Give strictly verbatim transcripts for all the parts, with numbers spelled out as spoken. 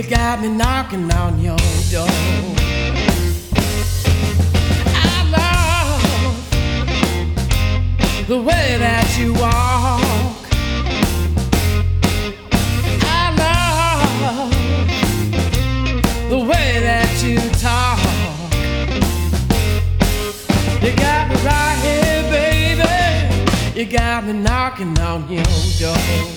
got me knocking on your door. I love the way that you walk. I love the way that you talk. You got me right here, baby. You got me knocking on your door.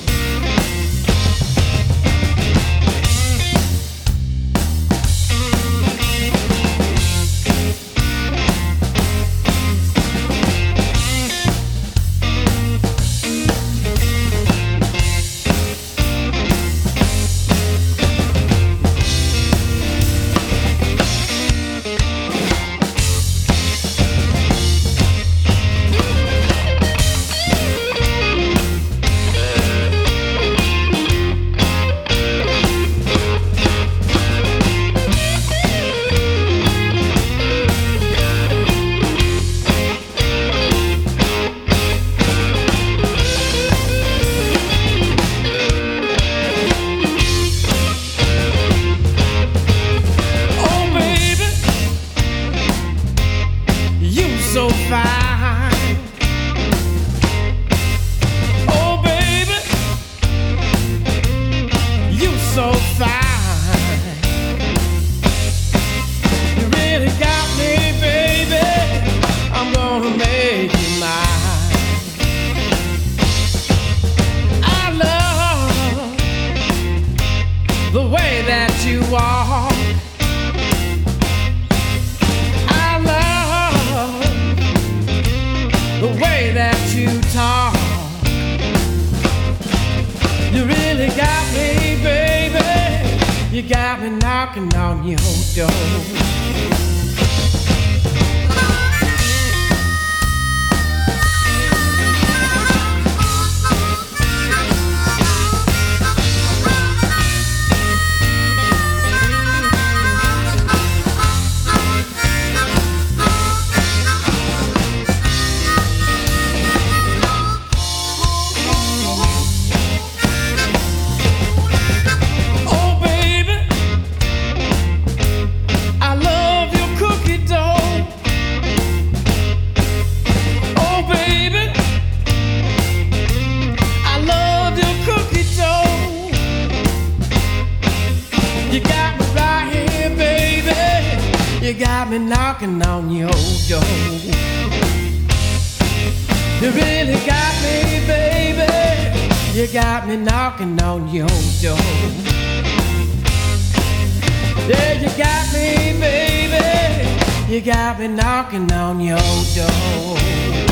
So fine, oh baby, you so fine. You really got me, baby. I'm gonna make you mine. I love the way that you walk. The way that you talk, you really got me, baby. You got me knocking on your door. You got me knocking on your door. You really got me, baby. You got me knocking on your door. Yeah, you got me, baby. You got me knocking on your door.